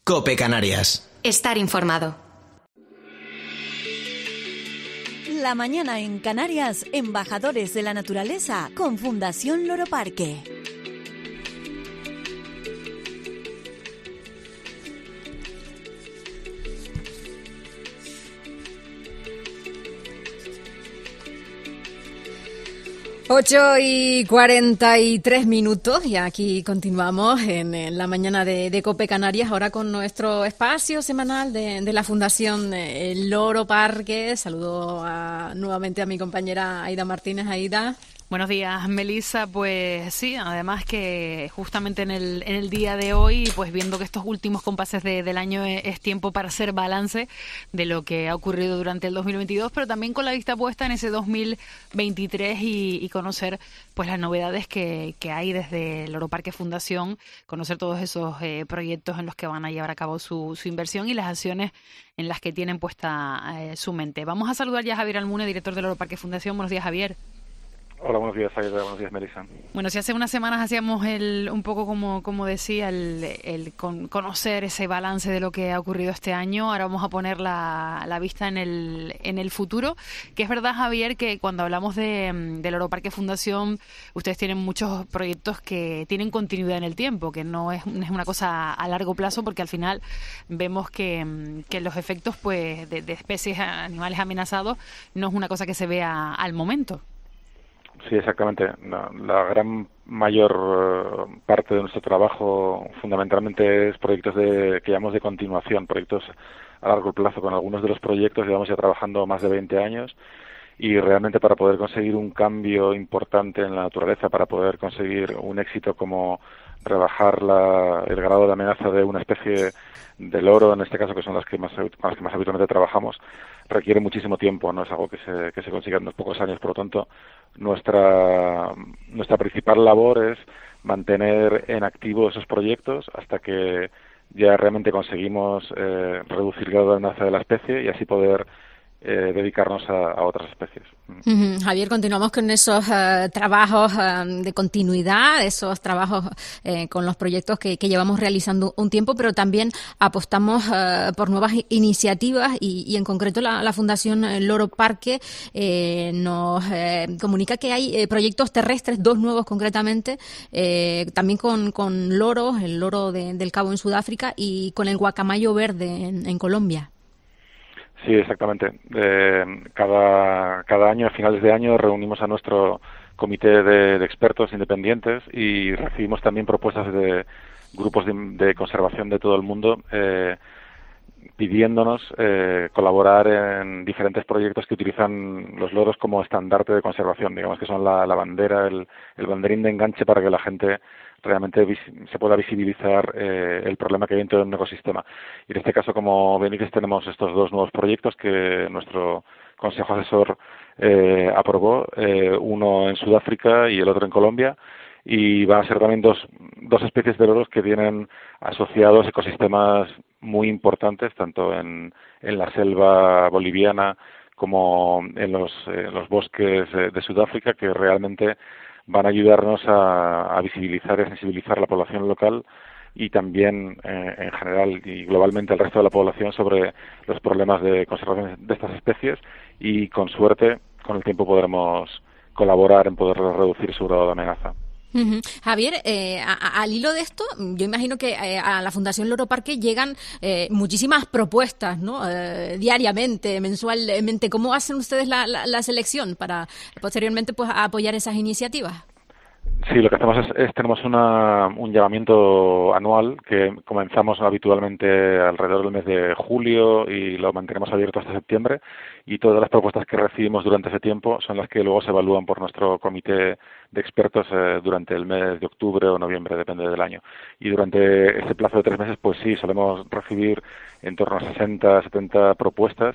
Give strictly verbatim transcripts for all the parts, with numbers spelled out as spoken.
COPE Canarias. Estar informado. La mañana en Canarias, embajadores de la naturaleza con Fundación Loro Parque. Ocho y cuarenta y tres minutos y aquí continuamos en, en la mañana de, de COPE Canarias, ahora con nuestro espacio semanal de, de la Fundación eh, Loro Parque. Saludo a, nuevamente a mi compañera Aida Martínez. Aida. Buenos días, Melissa. Pues sí, además que justamente en el en el día de hoy, pues viendo que estos últimos compases de, del año es, es tiempo para hacer balance de lo que ha ocurrido durante el dos mil veintidós, pero también con la vista puesta en ese dos mil veintitrés y, y conocer pues las novedades que, que hay desde el Loro Parque Fundación, conocer todos esos eh, proyectos en los que van a llevar a cabo su, su inversión y las acciones en las que tienen puesta eh, su mente. Vamos a saludar ya a Javier Almune, director del Loro Parque Fundación. Buenos días, Javier. Hola, buenos días, Aida. Buenos días, Melissa. Bueno, si hace unas semanas hacíamos el, un poco como, como decía, el, el con, conocer ese balance de lo que ha ocurrido este año, ahora vamos a poner la, la vista en el, en el futuro, que es verdad, Javier, que cuando hablamos de, del Loro Parque Fundación, ustedes tienen muchos proyectos que tienen continuidad en el tiempo, que no es, no es una cosa a largo plazo, porque al final vemos que, que los efectos pues de, de especies animales amenazados no es una cosa que se vea al momento. Sí, exactamente. La, la gran mayor uh, parte de nuestro trabajo fundamentalmente es proyectos de, que llamamos de continuación, proyectos a largo plazo. Con algunos de los proyectos llevamos ya trabajando más de veinte años y realmente para poder conseguir un cambio importante en la naturaleza, para poder conseguir un éxito como rebajar la, el grado de amenaza de una especie de loro, en este caso, que son las que más, con las que más habitualmente trabajamos, requiere muchísimo tiempo, no es algo que se, que se consiga en unos pocos años. Por lo tanto, nuestra, nuestra principal labor es mantener en activo esos proyectos hasta que ya realmente conseguimos eh, reducir el grado de amenaza de la especie y así poder Eh, dedicarnos a, a otras especies. Uh-huh. Javier, continuamos con esos uh, trabajos uh, de continuidad, esos trabajos eh, con los proyectos que, que llevamos realizando un tiempo, pero también apostamos uh, por nuevas iniciativas y, y en concreto la, la Fundación Loro Parque eh, nos eh, comunica que hay eh, proyectos terrestres, dos nuevos concretamente, eh, también con, con loros, el loro de, del Cabo en Sudáfrica y con el guacamayo verde en, en Colombia. Sí, exactamente. Eh, cada, cada año, a finales de año, reunimos a nuestro comité de, de expertos independientes y recibimos también propuestas de grupos de, de conservación de todo el mundo eh, pidiéndonos eh, colaborar en diferentes proyectos que utilizan los loros como estandarte de conservación, digamos que son la, la bandera, el, el banderín de enganche para que la gente realmente vis- se pueda visibilizar eh, el problema que hay dentro de un ecosistema. Y en este caso, como bien dices, tenemos estos dos nuevos proyectos que nuestro Consejo Asesor eh, aprobó, eh, uno en Sudáfrica y el otro en Colombia, y van a ser también dos, dos especies de loros que tienen asociados ecosistemas muy importantes, tanto en, en la selva boliviana como en los, en los bosques de, de Sudáfrica, que realmente van a ayudarnos a, a visibilizar y a sensibilizar a la población local y también eh, en general y globalmente al resto de la población sobre los problemas de conservación de estas especies, y con suerte con el tiempo podremos colaborar en poder reducir su grado de amenaza. Uh-huh. Javier, eh, a, a, al hilo de esto, yo imagino que eh, a la Fundación Loro Parque llegan eh, muchísimas propuestas, ¿no? Eh, diariamente, mensualmente. ¿Cómo hacen ustedes la, la, la selección para posteriormente pues apoyar esas iniciativas? Sí, lo que hacemos es, es tenemos una, un llamamiento anual que comenzamos habitualmente alrededor del mes de julio y lo mantenemos abierto hasta septiembre, y todas las propuestas que recibimos durante ese tiempo son las que luego se evalúan por nuestro comité de expertos eh, durante el mes de octubre o noviembre, depende del año. Y durante ese plazo de tres meses, pues sí, solemos recibir en torno a sesenta, setenta propuestas.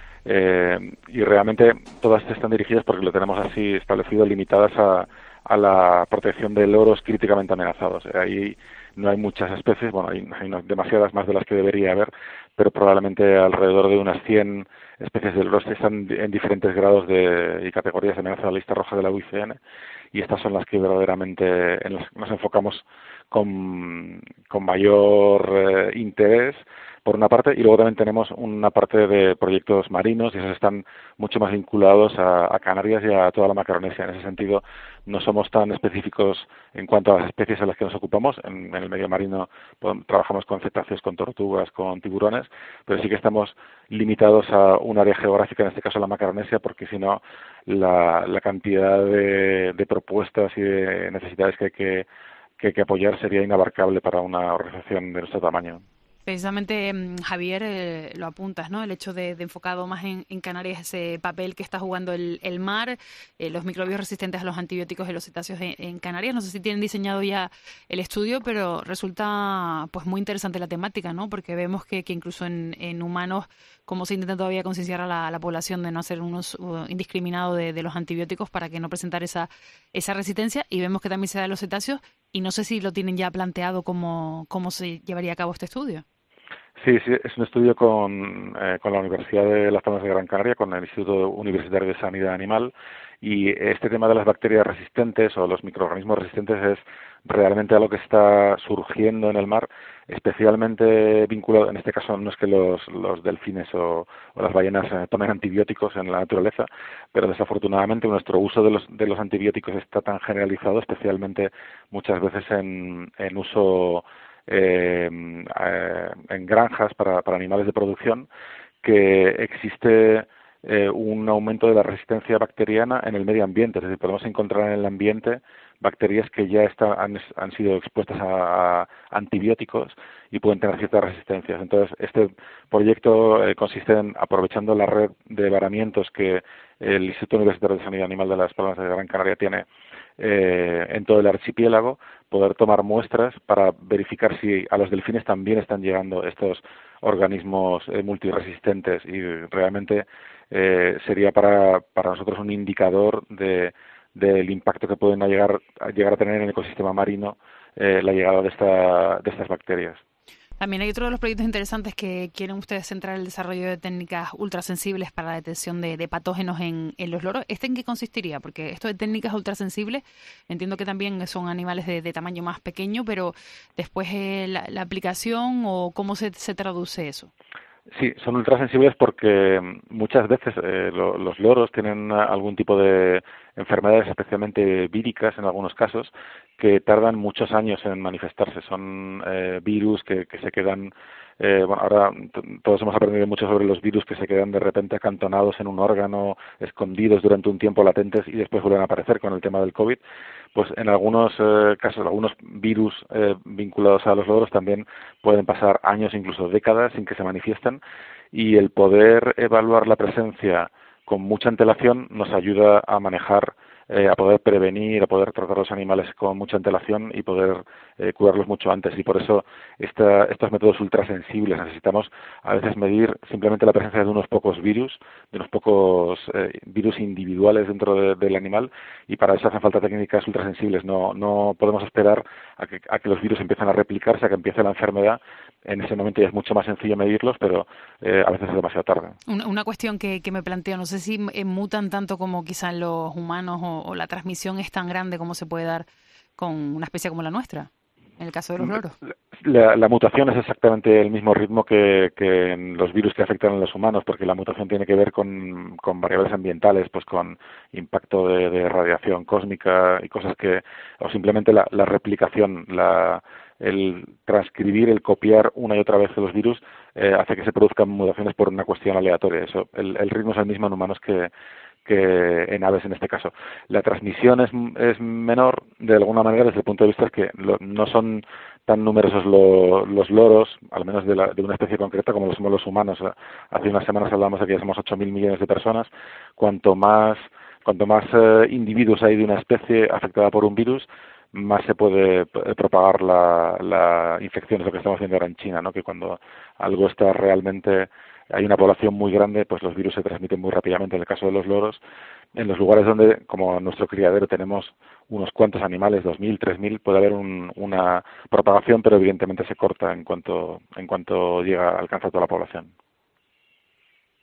Eh, y realmente todas están dirigidas, porque lo tenemos así establecido, limitadas a a la protección de loros críticamente amenazados. Ahí no hay muchas especies, bueno, hay, hay demasiadas más de las que debería haber, pero probablemente alrededor de unas cien especies de loros están en diferentes grados de, y categorías de amenaza de la lista roja de la U I C N, y estas son las que verdaderamente en las que nos enfocamos con, con mayor eh, interés, por una parte, y luego también tenemos una parte de proyectos marinos, y esos están mucho más vinculados a, a Canarias y a toda la Macaronesia. En ese sentido, no somos tan específicos en cuanto a las especies a las que nos ocupamos. En, en el medio marino pues, trabajamos con cetáceos, con tortugas, con tiburones, pero sí que estamos limitados a un área geográfica, en este caso la Macaronesia, porque si no, la, la cantidad de, de propuestas y de necesidades que hay que, que hay que apoyar sería inabarcable para una organización de nuestro tamaño. Precisamente, Javier, eh, lo apuntas, ¿no? El hecho de, de enfocado más en, en Canarias, ese papel que está jugando el, el mar, eh, los microbios resistentes a los antibióticos y los cetáceos en, en Canarias. No sé si tienen diseñado ya el estudio, pero resulta pues muy interesante la temática, ¿no? Porque vemos que, que incluso en, en humanos, cómo se intenta todavía concienciar a la, a la población de no hacer un uso indiscriminado de, de los antibióticos para que no presentar esa, esa resistencia, y vemos que también se da en los cetáceos, y no sé si lo tienen ya planteado cómo, cómo se llevaría a cabo este estudio. Sí, sí, es un estudio con, eh, con la Universidad de Las Palmas de Gran Canaria, con el Instituto Universitario de Sanidad Animal, y este tema de las bacterias resistentes o los microorganismos resistentes es realmente algo que está surgiendo en el mar, especialmente vinculado, en este caso no es que los, los delfines o, o las ballenas eh, tomen antibióticos en la naturaleza, pero desafortunadamente nuestro uso de los, de los antibióticos está tan generalizado, especialmente muchas veces en, en uso Eh, eh, en granjas para, para animales de producción, que existe eh, un aumento de la resistencia bacteriana en el medio ambiente. Es decir, podemos encontrar en el ambiente bacterias que ya están, han, han sido expuestas a, a antibióticos y pueden tener ciertas resistencias. Entonces, este proyecto eh, consiste en, aprovechando la red de varamientos que el Instituto Universitario de Sanidad Animal de Las Palmas de Gran Canaria tiene eh, en todo el archipiélago, poder tomar muestras para verificar si a los delfines también están llegando estos organismos eh, multiresistentes, y realmente eh, sería para, para nosotros un indicador de del impacto que pueden llegar a, llegar a tener en el ecosistema marino eh, la llegada de, esta, de estas bacterias. También hay otro de los proyectos interesantes que quieren ustedes centrar el desarrollo de técnicas ultrasensibles para la detección de, de patógenos en, en los loros. ¿Este en qué consistiría? Porque esto de técnicas ultrasensibles, entiendo que también son animales de, de tamaño más pequeño, pero después eh, la, la aplicación, o cómo se, se traduce eso. Sí, son ultrasensibles porque muchas veces eh, lo, los loros tienen algún tipo de enfermedades, especialmente víricas en algunos casos, que tardan muchos años en manifestarse. Son eh, virus que, que se quedan, eh, bueno, ahora todos hemos aprendido mucho sobre los virus que se quedan de repente acantonados en un órgano, escondidos durante un tiempo, latentes, y después vuelven a aparecer con el tema del COVID. Pues en algunos eh, casos, algunos virus eh, vinculados a los loros también pueden pasar años, incluso décadas, sin que se manifiesten, y el poder evaluar la presencia con mucha antelación nos ayuda a manejar, eh, a poder prevenir, a poder tratar a los animales con mucha antelación y poder eh, curarlos mucho antes. Y por eso esta, estos métodos ultrasensibles necesitamos a veces medir simplemente la presencia de unos pocos virus, de unos pocos eh, virus individuales dentro de, del animal, y para eso hacen falta técnicas ultrasensibles. No, no podemos esperar a que, a que los virus empiecen a replicarse, a que empiece la enfermedad. En ese momento ya es mucho más sencillo medirlos, pero eh, a veces es demasiado tarde. Una, una cuestión que, que me planteo, no sé si mutan tanto como quizás los humanos, o, o la transmisión es tan grande como se puede dar con una especie como la nuestra, en el caso de los loros. La, la mutación es exactamente el mismo ritmo que, que en los virus que afectan a los humanos, porque la mutación tiene que ver con, con variables ambientales, pues con impacto de, de radiación cósmica y cosas que, o simplemente la, la replicación, la el transcribir, el copiar una y otra vez los virus eh, hace que se produzcan mutaciones por una cuestión aleatoria. Eso, el, el ritmo es el mismo en humanos que, que en aves en este caso. La transmisión es, es menor de alguna manera desde el punto de vista de que lo, no son tan numerosos lo, los loros, al menos de, la, de una especie concreta, como lo somos los humanos. Hace unas semanas hablamos de que somos ocho mil millones de personas. Cuanto más, cuanto más eh, individuos hay de una especie afectada por un virus, más se puede propagar la, la infección. Es lo que estamos haciendo ahora en China, ¿no? Que cuando algo está realmente, hay una población muy grande, pues los virus se transmiten muy rápidamente. En el caso de los loros, en los lugares donde, como en nuestro criadero, tenemos unos cuantos animales, dos mil, tres mil, puede haber un, una propagación, pero evidentemente se corta en cuanto, en cuanto llega, alcanza toda la población.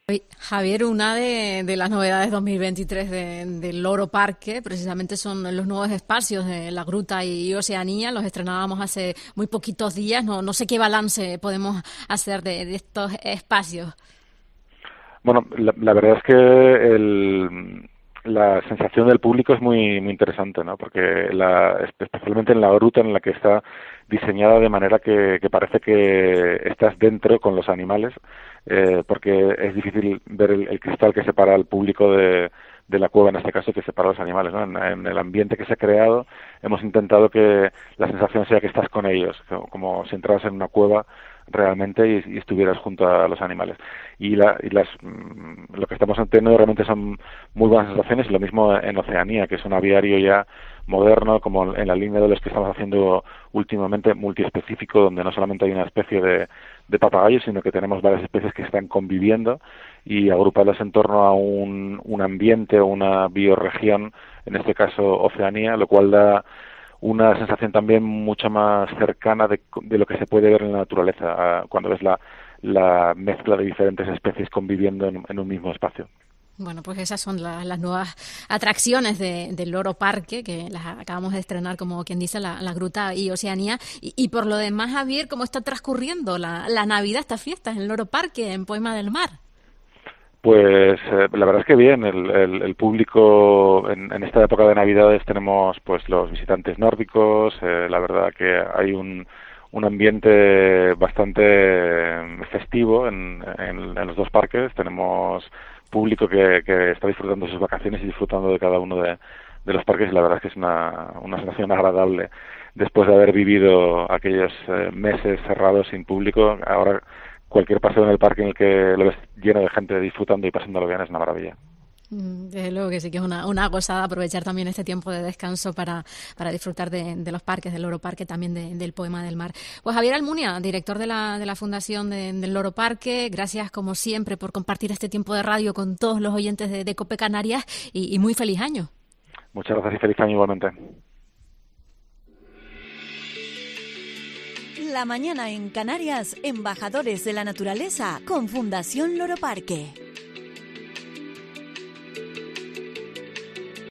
Javier, una de, de las novedades dos mil veintitrés de, del Loro Parque precisamente son los nuevos espacios de la Gruta y Oceanía. Los estrenábamos hace muy poquitos días. No, no sé qué balance podemos hacer de, de estos espacios. Bueno, la, la verdad es que el, la sensación del público es muy muy interesante, ¿no? Porque la, especialmente en la gruta, en la que está diseñada de manera que, que parece que estás dentro con los animales, eh, porque es difícil ver el, el cristal que separa al público de, de la cueva, en este caso, que separa a los animales, ¿no? En, en el ambiente que se ha creado hemos intentado que la sensación sea que estás con ellos, como, como si entraras en una cueva realmente y, y estuvieras junto a los animales. Y, la, y las, lo que estamos teniendo realmente son muy buenas sensaciones, y lo mismo en Oceanía, que es un aviario ya moderno, como en la línea de los que estamos haciendo últimamente, multiespecífico, donde no solamente hay una especie de, de papagayos, sino que tenemos varias especies que están conviviendo y agrupadas en torno a un, un ambiente o una bioregión, en este caso Oceanía, lo cual da una sensación también mucho más cercana de, de lo que se puede ver en la naturaleza, cuando ves la, la mezcla de diferentes especies conviviendo en, en un mismo espacio. Bueno, pues esas son la, las nuevas atracciones de, del Loro Parque, que las acabamos de estrenar, como quien dice, la, la Gruta y Oceanía. Y, y por lo demás, Javier, ¿cómo está transcurriendo la, la Navidad, estas fiestas en el Loro Parque, en Poema del Mar? Pues eh, la verdad es que bien, el, el, el público en, en esta época de Navidades tenemos pues los visitantes nórdicos, eh, la verdad que hay un, un ambiente bastante festivo en, en, en los dos parques. Tenemos público que, que está disfrutando de sus vacaciones y disfrutando de cada uno de, de los parques, y la verdad es que es una, una sensación agradable después de haber vivido aquellos eh, meses cerrados sin público. Ahora cualquier paseo en el parque en el que lo ves lleno de gente disfrutando y pasándolo bien es una maravilla. Desde luego que sí, que es una, una gozada aprovechar también este tiempo de descanso para, para disfrutar de, de los parques, del Loro Parque, también de, del Poema del Mar. Pues Javier Almunia, director de la, de la Fundación de, del Loro Parque, gracias como siempre por compartir este tiempo de radio con todos los oyentes de, de COPE Canarias, y, y muy feliz año. Muchas gracias y feliz año igualmente. La mañana en Canarias, embajadores de la naturaleza con Fundación Loro Parque.